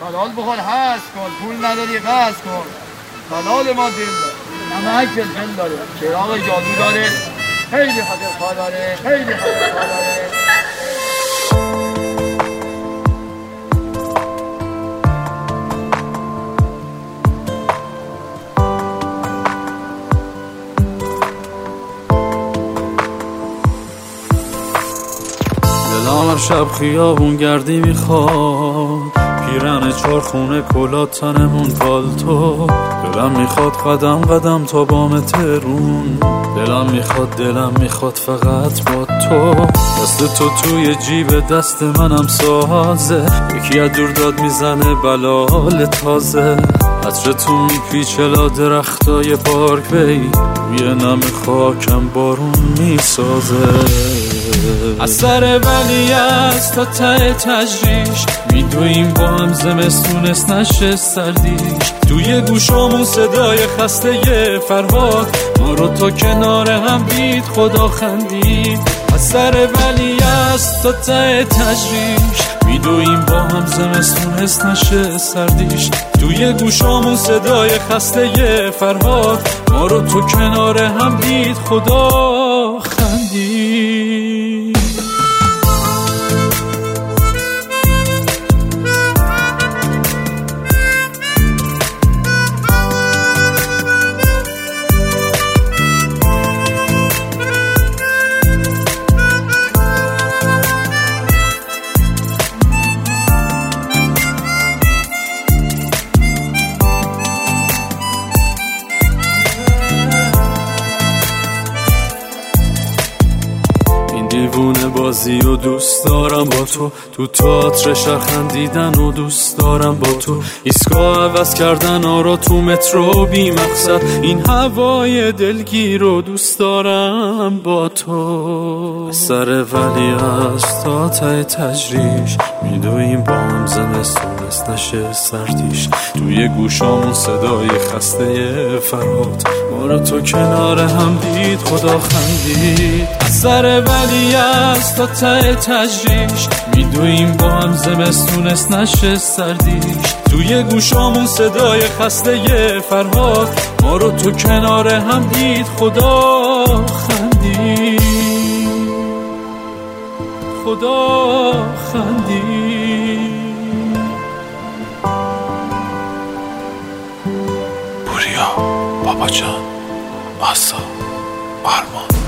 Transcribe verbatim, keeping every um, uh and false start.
حلال بخور هست کن، پول نداری قصد کن. حلال ما دل داره، نمک فلفل داره، چراغ جادو داره، خیلی حقیق ها داره، خیلی حقیق ها داره. دلم هر شب خیابون گردی میخواد، پیرن چارخونه کلاه تنمون پالتو. دلم میخواد قدم قدم تا بام ترون، دلم میخواد دلم میخواد فقط با تو. دست تو توی جیب دست منم سازه، یکی از دور داد میزنه بلال تازه. عطر تو میپیچه لا درختای پارک وی، روی نم خاکم بارون میسازه. از سر ولی است تا ته تجریش، میدویم با هم زمستونست نشه سردیش. توی گوشامون صدای خسته فرهاد، ما رو تا کنار هم دید خدا خندید. از سر ولی است تا ته تجریش، میدویم با هم زمستونست نشه سردیش. توی گوشامون صدای خسته فرهاد، ما رو تو کنار هم دید خدا خندید. دیوونه بازی و دوست دارم با تو، تو تئاتر شهر خندیدن و دوست دارم با تو. ایستگاه عوض کردن آرا تو مترو بی مقصد، این هوای دلگیر رو دوست دارم با تو. سر ولی است تا ته تجریش، میدویم با هم زمستونست نشه سردیش. توی گوشامون صدای خسته فرهاد، ما رو تو کنار هم دید خدا خندید. از سر ولی است تا ته تجریش، میدویم با هم زمستونست نشه سردیش. توی گوشامون صدای خسته فرهاد، ما رو تو کنار هم دید خدا خندید. خدا خندید. پوریا، بابا جان، آسا، آرمان.